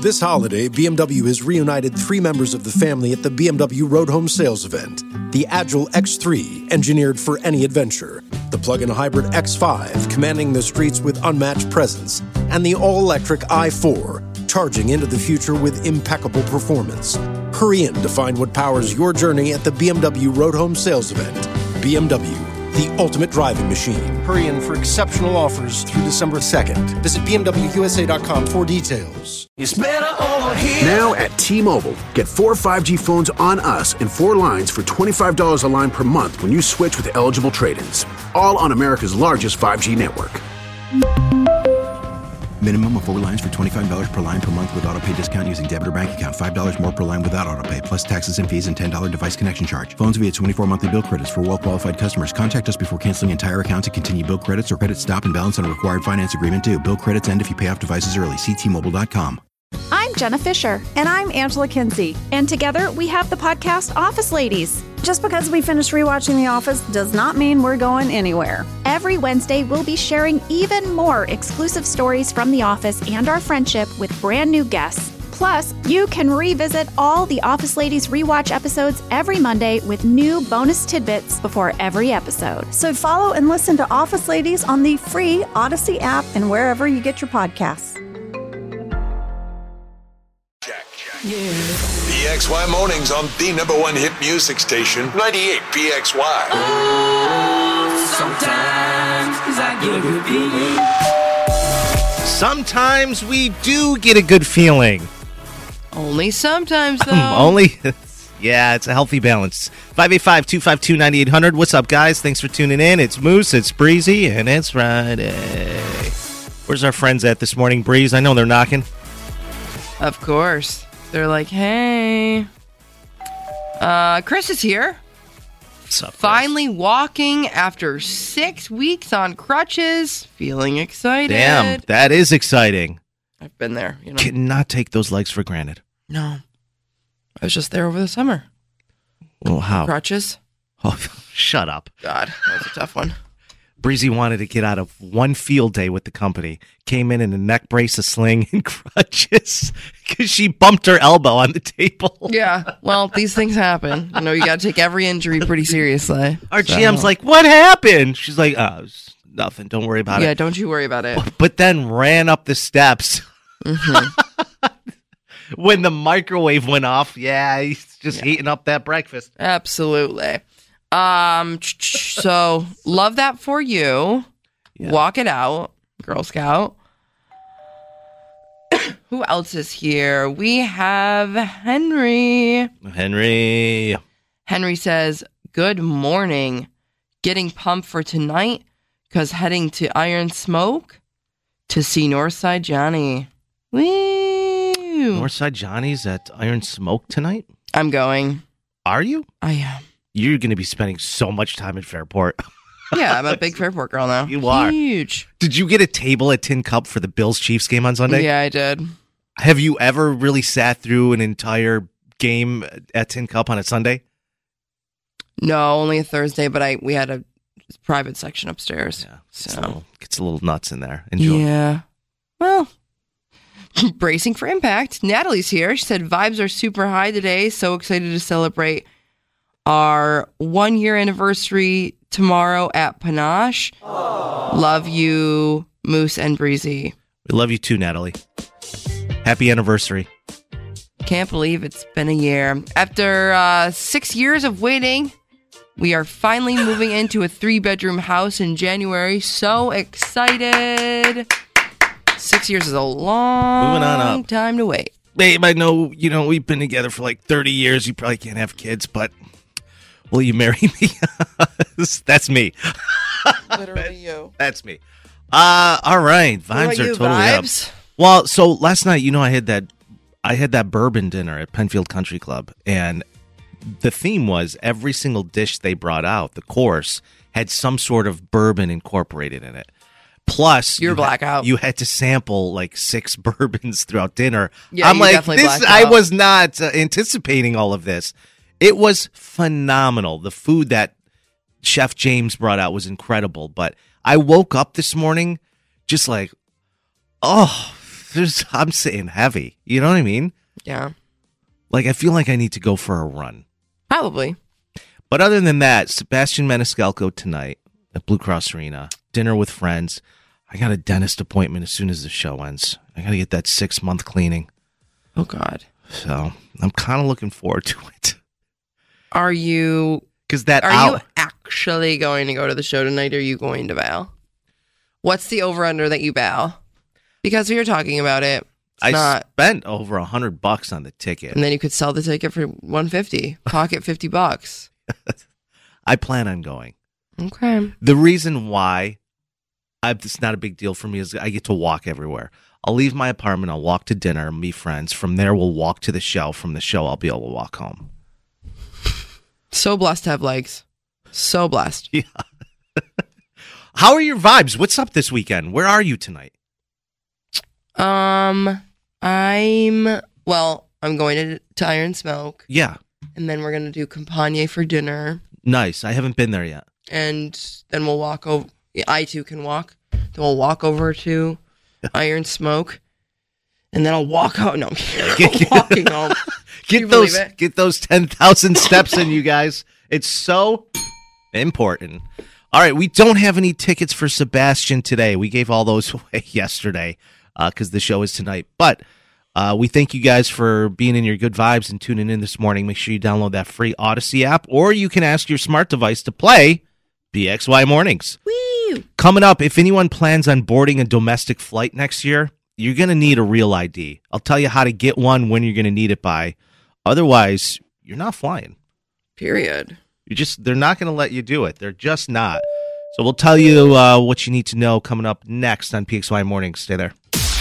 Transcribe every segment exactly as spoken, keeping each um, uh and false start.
This holiday, B M W has reunited three members of the family at the B M W Road Home Sales event. The Agile X three, engineered for any adventure. The plug-in hybrid X five, commanding the streets with unmatched presence. And the all-electric i four, charging into the future with impeccable performance. Hurry in to find what powers your journey at the B M W Road Home Sales event. B M W, the ultimate driving machine. Hurry in for exceptional offers through December second. Visit B M W U S A dot com for details. It's better over here. Now at T-Mobile, get four five G phones on us and four lines for twenty-five dollars a line per month when you switch with eligible trade-ins. All on America's largest five G network. Minimum of four lines for twenty-five dollars per line per month with autopay discount using debit or bank account. five dollars more per line without autopay, plus taxes and fees and ten dollars device connection charge. Phones via twenty-four monthly bill credits for well-qualified customers. Contact us before canceling entire account to continue bill credits or credit stop and balance on a required finance agreement due. Bill credits end if you pay off devices early. See T Mobile dot com. I'm Jenna Fisher. And I'm Angela Kinsey. And together we have the podcast Office Ladies. Just because we finished rewatching The Office does not mean we're going anywhere. Every Wednesday, we'll be sharing even more exclusive stories from The Office and our friendship with brand new guests. Plus, you can revisit all the Office Ladies rewatch episodes every Monday with new bonus tidbits before every episode. So follow and listen to Office Ladies on the free Odyssey app and wherever you get your podcasts. Yeah. B X Y Mornings on the number one hit music station, ninety-eight B X Y. Oh, sometimes I get a good feeling. Sometimes we do get a good feeling. Only sometimes, though. Only, yeah, it's a healthy balance. five eight five, two five two, nine eight hundred. What's up, guys? Thanks for tuning in. It's Moose, it's Breezy, and it's Friday. Where's our friends at this morning, Breeze? I know they're knocking. Of course. They're like, hey, uh, Chris is here. What's up, Chris? Finally walking after six weeks on crutches. Feeling excited. Damn, that is exciting. I've been there. You know, cannot take those legs for granted. No, I was just there over the summer. Well, how? Crutches. Oh, shut up. God, that was a tough one. Breezy wanted to get out of one field day with the company. Came in in a neck brace, a sling, and crutches because she bumped her elbow on the table. Yeah, well, these things happen. You know, you got to take every injury pretty seriously. Our so. G M's like, what happened? She's like, oh, it's nothing. Don't worry about yeah, it. Yeah, don't you worry about it. But then ran up the steps. Mm-hmm. When the microwave went off, yeah, he's just yeah. heating up that breakfast. Absolutely. Um, so love that for you. Yeah. Walk it out, Girl Scout. Who else is here? We have Henry. Henry. Henry says, good morning. Getting pumped for tonight because heading to Iron Smoke to see Northside Johnny. Woo! Northside Johnny's at Iron Smoke tonight? I'm going. Are you? I am. You're going to be spending so much time at Fairport. Yeah, I'm a big Fairport girl now. You are. Huge. Did you get a table at Tin Cup for the Bills-Chiefs game on Sunday? Yeah, I did. Have you ever really sat through an entire game at Tin Cup on a Sunday? No, only a Thursday, but I we had a private section upstairs. Yeah, so it's a little, gets a little nuts in there. Enjoy. Yeah. Well, bracing for impact. Natalie's here. She said, vibes are super high today. So excited to celebrate our one year anniversary tomorrow at Panache. Aww. Love you, Moose and Breezy. We love you too, Natalie. Happy anniversary. Can't believe it's been a year. After uh, six years of waiting, we are finally moving into a three-bedroom house in January. So excited. Six years is a long Moving on up. time to wait. Babe, I know, you know, we've been together for like thirty years. You probably can't have kids, but will you marry me? That's me. Literally you. That's me. Uh, all right. Vibes are you, totally vibes? up. Well, so last night, you know, I had that I had that bourbon dinner at Penfield Country Club, and the theme was every single dish they brought out, the course, had some sort of bourbon incorporated in it. Plus, you're you blackout. Had, you had to sample like six bourbons throughout dinner. Yeah, I'm you like, definitely this. blacked I out. was not uh, anticipating all of this. It was phenomenal. The food that Chef James brought out was incredible. But I woke up this morning just like, oh, there's, I'm saying heavy. You know what I mean? Yeah. Like, I feel like I need to go for a run. Probably. But other than that, Sebastian Maniscalco tonight at Blue Cross Arena, dinner with friends. I got a dentist appointment as soon as the show ends. I got to get that six-month cleaning. Oh, God. So I'm kind of looking forward to it. Are you... Because that Are hour- you actually going to go to the show tonight, or are you going to bail? What's the over-under that you bail? Because we were talking about it. I not... spent over a hundred bucks on the ticket. And then you could sell the ticket for one fifty. Pocket fifty bucks. I plan on going. Okay. The reason why I, it's not a big deal for me is I get to walk everywhere. I'll leave my apartment. I'll walk to dinner, meet friends. From there, we'll walk to the show. From the show, I'll be able to walk home. So blessed to have legs. So blessed. Yeah. How are your vibes? What's up this weekend? Where are you tonight? Um, I'm, well, I'm going to, to Iron Smoke. Yeah. And then we're going to do Campagna for dinner. Nice. I haven't been there yet. And then we'll walk over. I too can walk. Then we'll walk over to Iron Smoke. And then I'll walk out. No, I'm kidding. I'm walking home. Get those, get those ten thousand steps in, you guys. It's so important. All right. We don't have any tickets for Sebastian today. We gave all those away yesterday because uh, the show is tonight. But uh, we thank you guys for being in your good vibes and tuning in this morning. Make sure you download that free Odyssey app, or you can ask your smart device to play B X Y Mornings. Woo! Coming up, if anyone plans on boarding a domestic flight next year, you're going to need a real I D. I'll tell you how to get one, when you're going to need it by. Otherwise, you're not flying. Period. You just they're not going to let you do it. They're just not. So we'll tell you uh, what you need to know coming up next on P X Y Mornings. Stay there.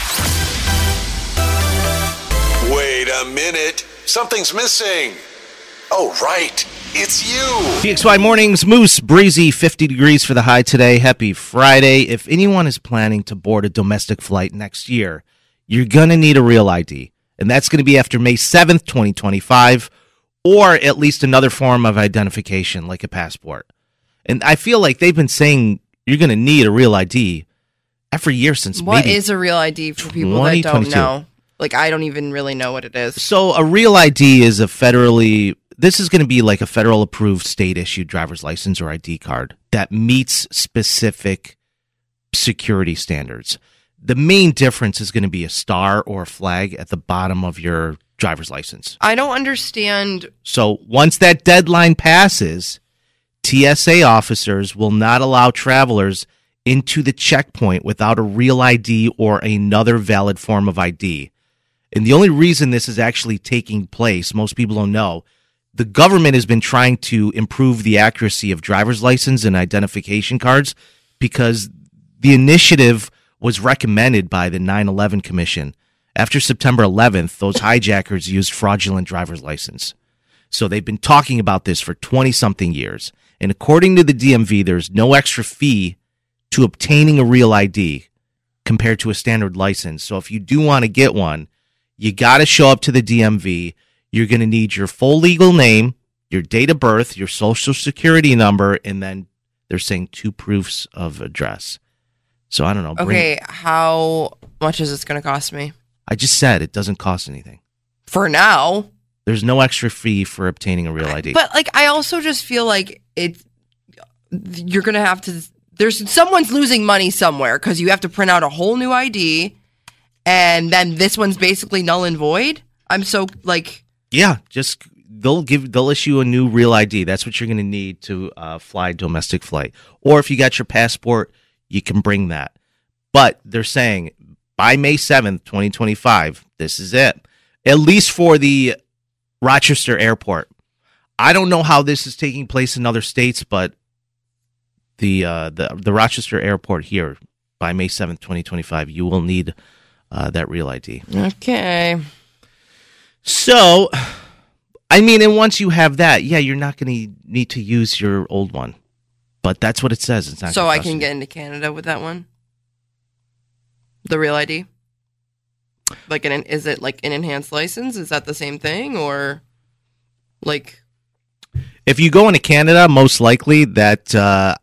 Wait a minute. Something's missing. Oh, right. It's you. P X Y Mornings, Moose, breezy, fifty degrees for the high today. Happy Friday. If anyone is planning to board a domestic flight next year, you're going to need a real I D. And that's going to be after May seventh, twenty twenty-five, or at least another form of identification like a passport. And I feel like they've been saying you're going to need a real I D every year since What maybe is a real I D for people that don't know? Like, I don't even really know what it is. So a real I D is a federally, this is going to be like a federal approved state issued driver's license or I D card that meets specific security standards. The main difference is going to be a star or a flag at the bottom of your driver's license. I don't understand. So once that deadline passes, T S A officers will not allow travelers into the checkpoint without a real I D or another valid form of I D. And the only reason this is actually taking place, most people don't know, the government has been trying to improve the accuracy of driver's license and identification cards because the initiative was recommended by the nine eleven Commission. After September eleventh, those hijackers used fraudulent driver's license. So they've been talking about this for twenty-something years. And according to the D M V, there's no extra fee to obtaining a real I D compared to a standard license. So if you do want to get one, you got to show up to the D M V. You're going to need your full legal name, your date of birth, your social security number, and then they're saying two proofs of address. So I don't know. Bring, Okay, how much is this going to cost me? I just said it doesn't cost anything. For now. There's no extra fee for obtaining a real I D. But, like, I also just feel like it. You're going to have to. There's someone's losing money somewhere because you have to print out a whole new I D, and then this one's basically null and void. I'm so like. Yeah, just they'll give they'll issue a new real I D. That's what you're going to need to uh, fly domestic flight. Or if you got your passport, you can bring that. But they're saying by May seventh, twenty twenty-five, this is it. At least for the Rochester Airport. I don't know how this is taking place in other states, but the uh, the the Rochester Airport here by May seventh, twenty twenty-five, you will need uh, that real I D. Okay. So, I mean, and once you have that, yeah, you're not going to need to use your old one. But that's what it says. It's not so I cost can you. get into Canada with that one? The real I D? Like, an is it like an enhanced license? Is that the same thing? Or, like... If you go into Canada, most likely that uh,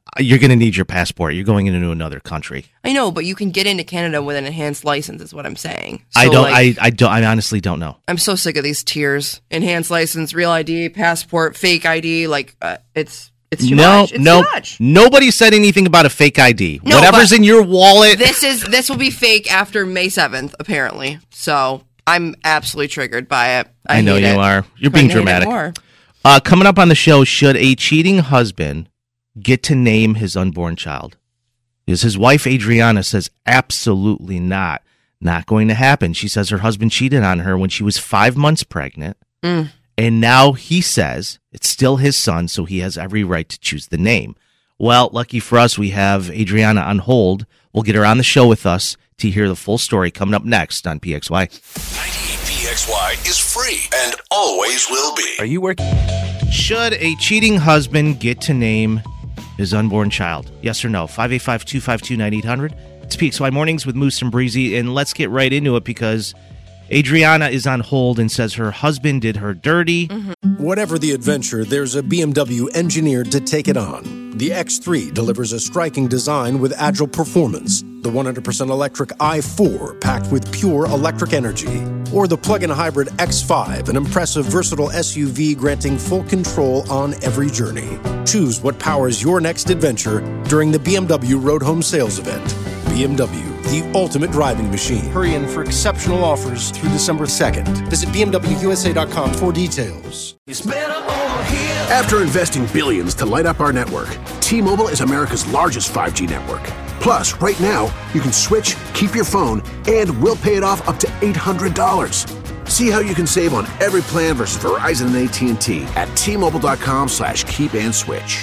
You're going to need your passport. You're going into another country. I know, but you can get into Canada with an enhanced license, is what I'm saying. So I don't. like, I. I don't. I honestly don't know. I'm so sick of these tiers: enhanced license, real I D, passport, fake I D. Like uh, it's it's too no, much. It's no, too much. Nobody said anything about a fake I D. No, Whatever's but in your wallet. This is this will be fake after May seventh, apparently. So I'm absolutely triggered by it. I, I know hate you it. are. You're Couldn't being hate it dramatic. more. Uh, coming up on the show, should a cheating husband get to name his unborn child? Because his wife, Adriana, says absolutely not. Not going to happen. She says her husband cheated on her when she was five months pregnant. Mm. And now he says it's still his son, so he has every right to choose the name. Well, lucky for us, we have Adriana on hold. We'll get her on the show with us to hear the full story coming up next on P X Y. ninety-eight P X Y is free and always will be. Are you working? Should a cheating husband get to name his unborn child? Yes or no? five eight five, two five two, nine eight hundred. It's P X Y Mornings with Moose and Breezy, and let's get right into it because Adriana is on hold and says her husband did her dirty. Mm-hmm. Whatever the adventure, there's a B M W engineered to take it on. The X three delivers a striking design with agile performance. The one hundred percent electric i four packed with pure electric energy. Or the plug-in hybrid X five, an impressive, versatile S U V granting full control on every journey. Choose what powers your next adventure during the B M W Road Home Sales Event. B M W, the ultimate driving machine. Hurry in for exceptional offers through December second. Visit B M W U S A dot com for details. It's better over here. After investing billions to light up our network, T-Mobile is America's largest five G network. Plus, right now, you can switch, keep your phone, and we'll pay it off up to eight hundred dollars. See how you can save on every plan versus Verizon and A T and T at T-Mobile.com slash keep and switch.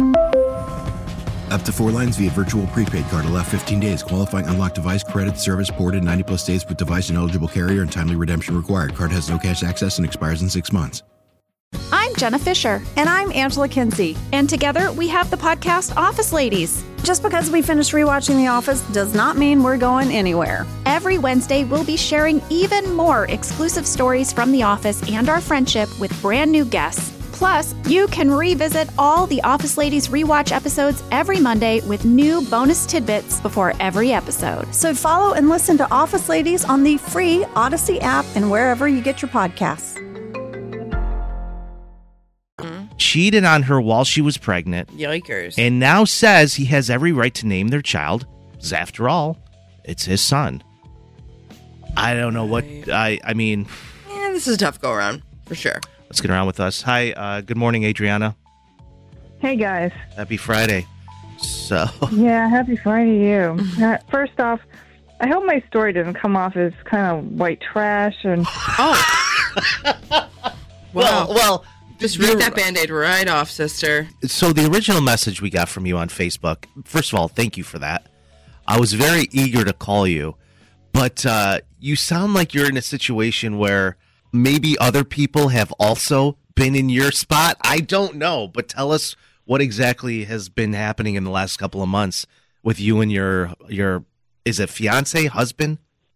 Up to four lines via virtual prepaid card. Allow fifteen days. Qualifying unlocked device credit service ported ninety plus days with device and eligible carrier and timely redemption required. Card has no cash access and expires in six months. I'm Jenna Fisher. And I'm Angela Kinsey. And together we have the podcast Office Ladies. Just because we finished rewatching The Office does not mean we're going anywhere. Every Wednesday, we'll be sharing even more exclusive stories from The Office and our friendship with brand new guests. Plus, you can revisit all the Office Ladies rewatch episodes every Monday with new bonus tidbits before every episode. So follow and listen to Office Ladies on the free Odyssey app and wherever you get your podcasts. Cheated on her while she was pregnant. Yikers. And now says he has every right to name their child, because after all, it's his son. I don't know what, I I mean... Yeah, this is a tough go-around, for sure. Let's get around with us. Hi, uh, good morning, Adriana. Hey, guys. Happy Friday. So... Yeah, happy Friday to you. Uh, first off, I hope my story doesn't come off as kind of white trash and... Oh. Wow. Well, well... Just rip that Band-Aid right off, sister. So the original message we got from you on Facebook, first of all, thank you for that. I was very eager to call you, but uh, you sound like you're in a situation where maybe other people have also been in your spot. I don't know, but tell us what exactly has been happening in the last couple of months with you and your, your is it fiance, husband?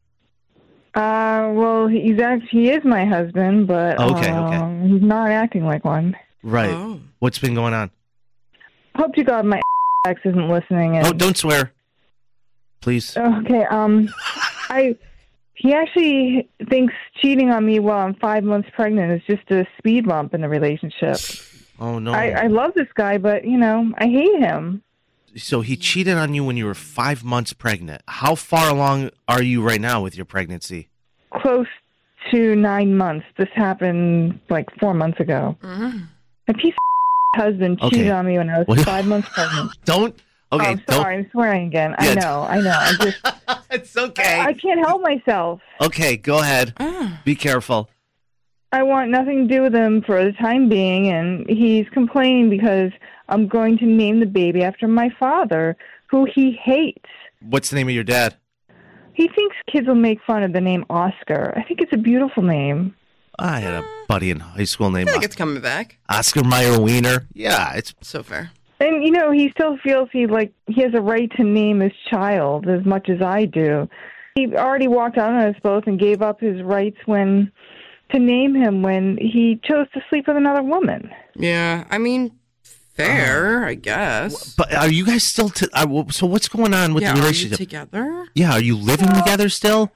Uh, well, he's actually, he is my husband, but okay, um, okay. he's not acting like one. Right. Oh. What's been going on? Hope to God my ex isn't listening. And, Oh, don't swear. Please. Okay, um, I, he actually thinks cheating on me while I'm five months pregnant is just a speed bump in the relationship. Oh, no. I, I love this guy, but, you know, I hate him. So he cheated on you when you were five months pregnant. How far along are you right now with your pregnancy? Close to nine months. This happened like four months ago. Mm-hmm. My piece of husband cheated Okay. on me when I was What? five months pregnant. Don't. Okay. Oh, sorry, I'm swearing again. I Yeah. know, I know. I just, Don't. It's okay. I can't help myself. Okay, go ahead. Ah. Be careful. I want nothing to do with him for the time being, and he's complaining because I'm going to name the baby after my father, who he hates. What's the name of your dad? He thinks kids will make fun of the name Oscar. I think it's a beautiful name. I had a buddy in high school I named think it's coming back. Oscar Mayer Wiener. Yeah, it's So fair. And, you know, he still feels he, like, he has a right to name his child as much as I do. He already walked out on us both and gave up his rights when to name him when he chose to sleep with another woman. Yeah, I mean, fair, uh, I guess. But are you guys still? T- uh, so what's going on with yeah, the relationship? Are you together? Yeah, are you living well, together still?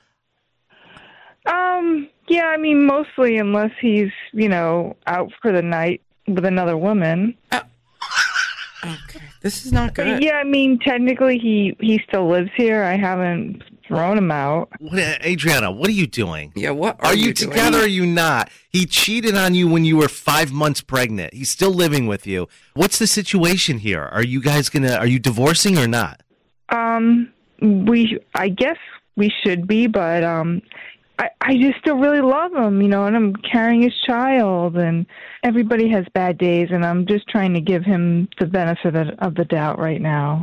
Um, yeah, I mean, mostly unless he's, you know, out for the night with another woman. Uh, okay, this is not good. But yeah, I mean, technically he, he still lives here. I haven't thrown him out. What, Adriana, what are you doing? Yeah, what are, are you, you doing? together or are you not? He cheated on you when you were five months pregnant. He's still living with you. What's the situation here? Are you guys gonna, are you divorcing or not? Um, we, I guess we should be, but, um, I, I just still really love him, you know, and I'm carrying his child, and everybody has bad days, and I'm just trying to give him the benefit of, of the doubt right now.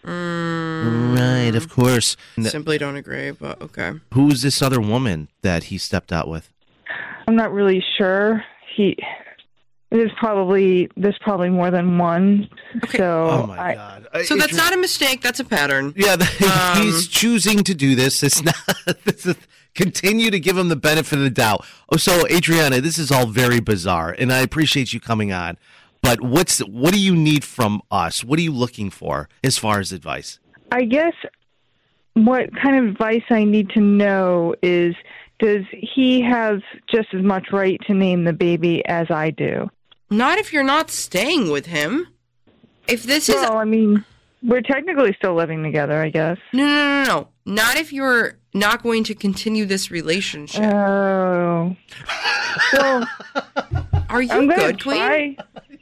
Mm, right, of course. Simply don't agree, but okay. Who is this other woman that he stepped out with? I'm not really sure. He there's probably there's probably more than one. Okay. So oh my I, god! So that's not a mistake. That's a pattern. Yeah, the, um, he's choosing to do this. It's not. This is, continue to give him the benefit of the doubt. Oh, so Adriana, this is all very bizarre, and I appreciate you coming on. But what's what do you need from us? What are you looking for as far as advice? I guess what kind of advice I need to know is, does he have just as much right to name the baby as I do? Not if you're not staying with him. If this is... Well, I mean, we're technically still living together, I guess. No, no, no, no. Not if you're not going to continue this relationship. Oh. Well, are you I'm good, try, Queen?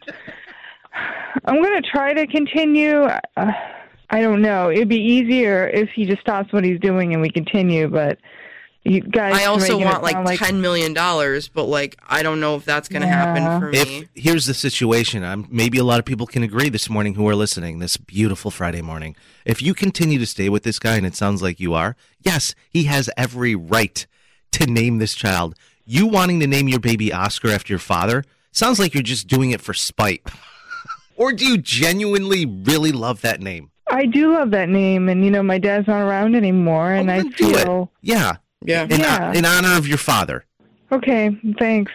I'm going to try to continue. Uh, I don't know. It'd be easier if he just stops what he's doing and we continue, but you guys... I also want like, like ten million dollars, but like, I don't know if that's going to Yeah. happen for me. If here's the situation, I'm, maybe a lot of people can agree this morning who are listening this beautiful Friday morning. If you continue to stay with this guy, and it sounds like you are, yes, he has every right to name this child. You wanting to name your baby Oscar after your father sounds like you're just doing it for spite. Or do you genuinely really love that name? I do love that name, and you know, my dad's not around anymore, and Oh, I then do it. feel... Yeah. Yeah. In, Yeah. in honor of your father. Okay, thanks.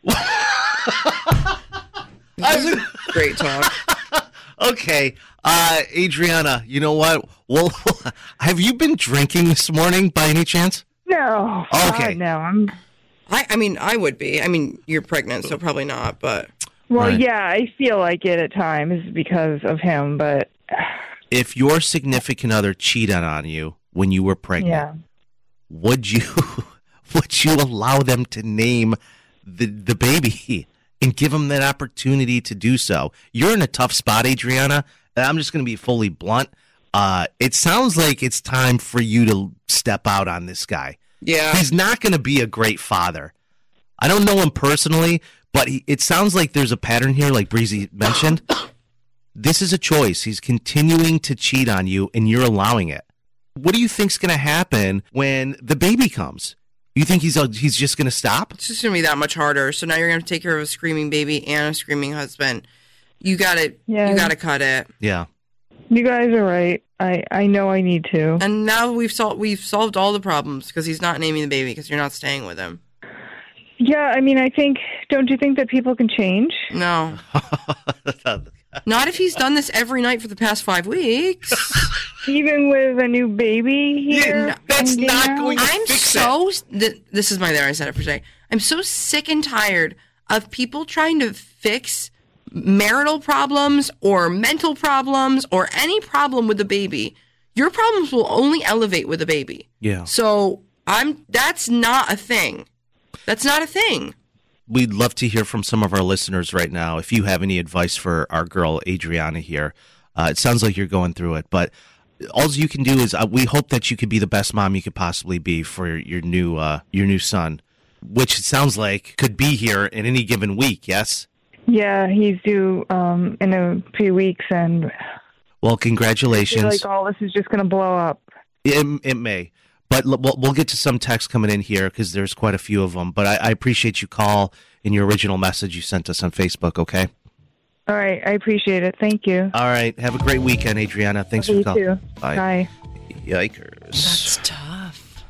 Great talk. Okay, uh, Adriana, you know what? Well, have you been drinking this morning by any chance? No. Okay. God, no. I'm... I, I mean, I would be. I mean, you're pregnant, so probably not, but... Well, Right. yeah, I feel like it at times because of him, but If your significant other cheated on you when you were pregnant, yeah. would you would you allow them to name the the baby and give them that opportunity to do so? You're in a tough spot, Adriana. And I'm just going to be fully blunt. Uh, it sounds like it's time for you to step out on this guy. Yeah. He's not going to be a great father. I don't know him personally, but he, it sounds like there's a pattern here, like Breezy mentioned. This is a choice. He's continuing to cheat on you, and you're allowing it. What do you think's going to happen when the baby comes? You think he's uh, he's just going to stop? It's just going to be that much harder. So now you're going to take care of a screaming baby and a screaming husband. You got to Yeah. you got to cut it. Yeah. You guys are right. I, I know I need to. And now we've solved we've solved all the problems because he's not naming the baby because you're not staying with him. Yeah, I mean, I think, don't you think that people can change? No. Not if he's done this every night for the past five weeks. Even with a new baby here? Yeah, that's and not now? going to I'm fix so th- this is my there I said it for today. I'm so sick and tired of people trying to fix marital problems or mental problems or any problem with the baby. Your problems will only elevate with the baby. Yeah. So I'm that's not a thing. That's not a thing. We'd love to hear from some of our listeners right now. If you have any advice for our girl, Adriana, here, uh, it sounds like you're going through it, but all you can do is uh, we hope that you could be the best mom you could possibly be for your new uh, your new son, which it sounds like could be here in any given week, yes? Yeah, he's due um, in a few weeks, and Well, I congratulations. feel like all this is just going to blow up. It, it may. But l- we'll, we'll get to some texts coming in here because there's quite a few of them. But I, I appreciate you call in your original message you sent us on Facebook, okay? All right, I appreciate it. Thank you. All right. Have a great weekend, Adriana. Thanks You for calling. too. Bye. Bye. Yikers. That's tough.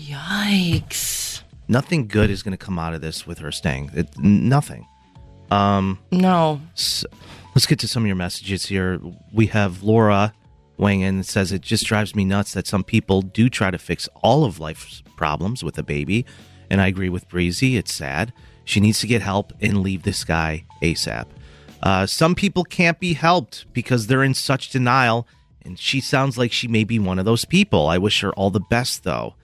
Yikes. Nothing good is going to come out of this with her staying. It, nothing. Um, No. so, Let's get to some of your messages here. We have Laura weighing in and says, it just drives me nuts that some people do try to fix all of life's problems with a baby. And I agree with Breezy. It's sad. She needs to get help and leave this guy ASAP. Uh, some people can't be helped because they're in such denial. And she sounds like she may be one of those people. I wish her all the best, though.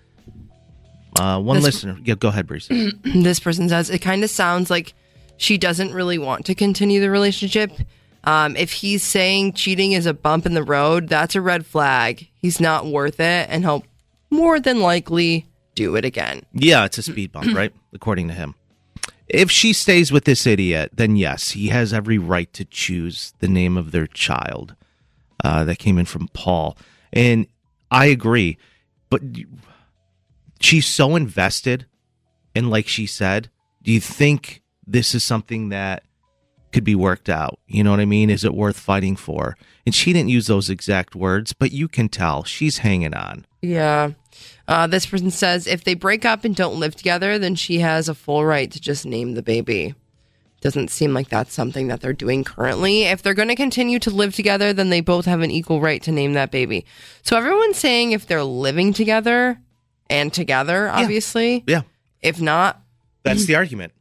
Uh, one this, listener. Yeah, go ahead, Breezy. This person says, it kind of sounds like she doesn't really want to continue the relationship. Um, if he's saying cheating is a bump in the road, that's a red flag. He's not worth it, and he'll more than likely do it again. Yeah, it's a speed bump, right? According to him. If she stays with this idiot, then yes, he has every right to choose the name of their child. Uh, that came in from Paul. And I agree. But she's so invested. And like she said, do you think this is something that could be worked out? You know what I mean? Is it worth fighting for? And she didn't use those exact words, but you can tell she's hanging on. Yeah. Uh, this person says if they break up and don't live together, then she has a full right to just name the baby. Doesn't seem like that's something that they're doing currently. If they're going to continue to live together, then they both have an equal right to name that baby. So everyone's saying if they're living together and together, obviously. Yeah. If not. That's the argument.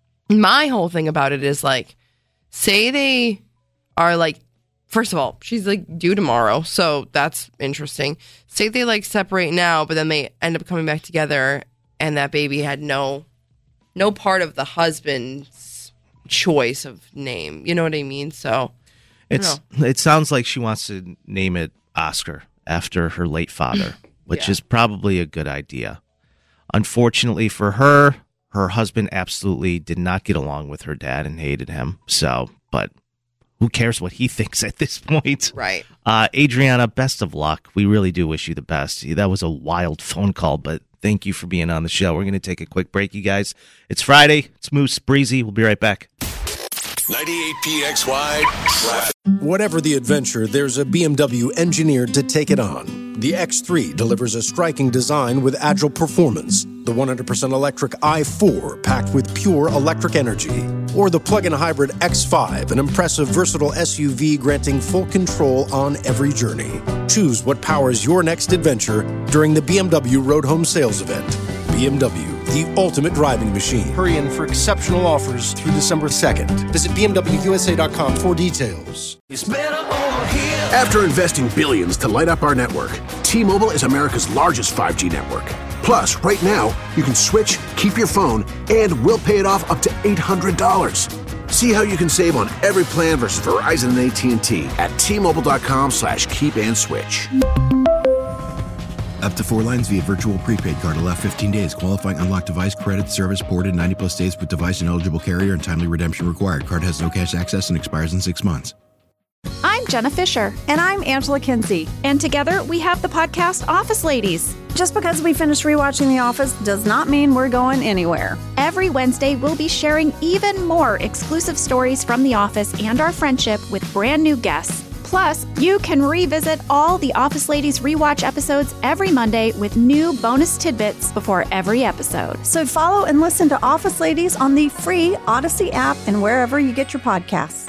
My whole thing about it is like, say they are like, first of all, she's like due tomorrow. So that's interesting. Say they like separate now, but then they end up coming back together and that baby had no, no part of the husband's choice of name. You know what I mean? So it's, it sounds like she wants to name it Oscar after her late father, which yeah. is probably a good idea. Unfortunately for her, her husband absolutely did not get along with her dad and hated him. So, but who cares what he thinks at this point? Right. Uh, Adriana, best of luck. We really do wish you the best. That was a wild phone call, but thank you for being on the show. We're going to take a quick break, you guys. It's Friday. It's Moose, Breezy. We'll be right back. ninety-eight P X Y traffic. Whatever the adventure, there's a B M W engineered to take it on. The X three delivers a striking design with agile performance. The one hundred percent electric i four packed with pure electric energy. Or the plug-in hybrid X five, an impressive versatile S U V granting full control on every journey. Choose what powers your next adventure during the B M W Road Home Sales Event. B M W, the ultimate driving machine. Hurry in for exceptional offers through December second. Visit B M W U S A dot com for details. It's better over here. After investing billions to light up our network, T-Mobile is America's largest five G network. Plus, right now, you can switch, keep your phone, and we'll pay it off up to eight hundred dollars. See how you can save on every plan versus Verizon and A T and T at T-Mobile.com slash keep and switch. Up to four lines via virtual prepaid card. Allow fifteen days. Qualifying unlocked device credit service ported ninety plus days with device and eligible carrier and timely redemption required. Card has no cash access and expires in six months. I'm Jenna Fisher. And I'm Angela Kinsey. And together we have the podcast Office Ladies. Just because we finished rewatching The Office does not mean we're going anywhere. Every Wednesday, we'll be sharing even more exclusive stories from The Office and our friendship with brand new guests. Plus, you can revisit all the Office Ladies rewatch episodes every Monday with new bonus tidbits before every episode. So follow and listen to Office Ladies on the free Odyssey app and wherever you get your podcasts.